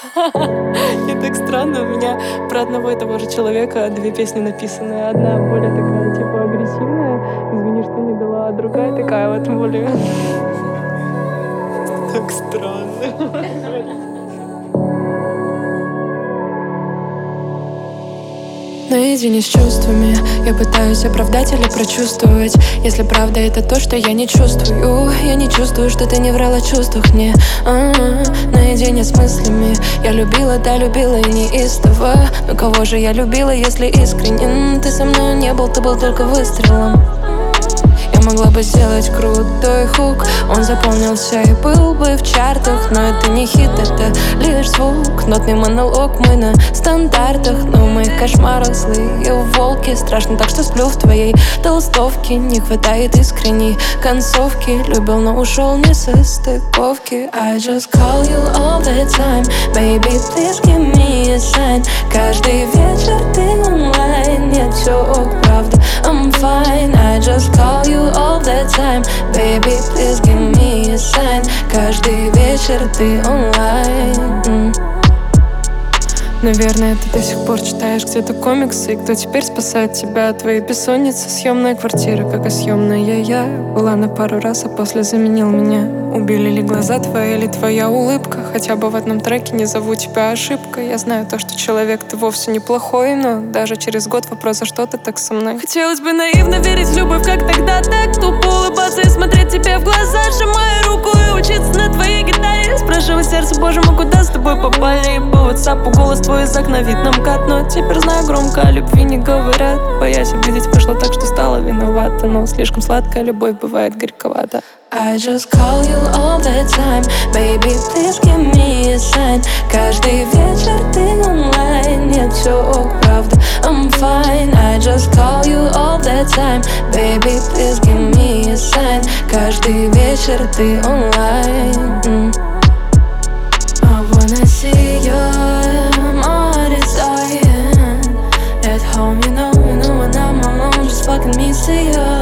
И так странно, у меня про одного и того же человека две песни написаны. Одна более такая, типа, агрессивная, извини, что не дала, а другая такая вот более... Так странно. Наедине с чувствами я пытаюсь оправдать или прочувствовать. Если правда это то, что я не чувствую. Я не чувствую, что ты не врала о чувствах мне. Наедине с мыслями я любила, да, любила и неистово. Но кого же я любила, если искренне? Ты со мной не был, ты был только выстрелом. Я могла бы сделать крутой хук, он запомнился и был бы в чартах. Но это не хит, это лишь звук, нотный монолог, мы на стандартах. Но мои кошмары злые волки, страшно так, что сплю в твоей толстовке. Не хватает искренней концовки, любил, но ушел не со стыковки. I just call you all the time, baby, please give me a sign. Каждый вечер ты онлайн, нет, все ок, правда, I'm fine. I just call you all the time, baby, please give me a sign. Каждый вечер ты онлайн. Наверное, ты до сих пор читаешь где-то комиксы. И кто теперь спасает тебя от твоей бессонницы? Съемная квартира, как и съемная я. Была на пару раз, а после заменил меня. Убили ли глаза твои или твоя улыбка? Хотя бы в одном треке не зову тебя ошибкой. Я знаю то, что человек ты вовсе неплохой, но даже через год вопрос, за что ты так со мной? Хотелось бы наивно верить в любовь, как тогда. Так тупо улыбаться и смотреть тебе в глаза, сжимая руку и учиться на твоей гитаре. Спрашивать сердце, боже мой, куда с тобой попали? И по WhatsApp голос твой из окна вид нам кат. Но теперь знаю, громко о любви не говорят, боясь обидеть, вышло так, что стала виновата. Но слишком сладкая любовь бывает горьковата. I just call you all the time, baby, please give me a sign. Каждый вечер ты онлайн, нет, все ок, правда, I'm fine. I just call you all the time, baby, please give me a sign. Каждый вечер ты онлайн. I wanna see your heart is dying. At home, you know when I'm alone, just fucking me, see you.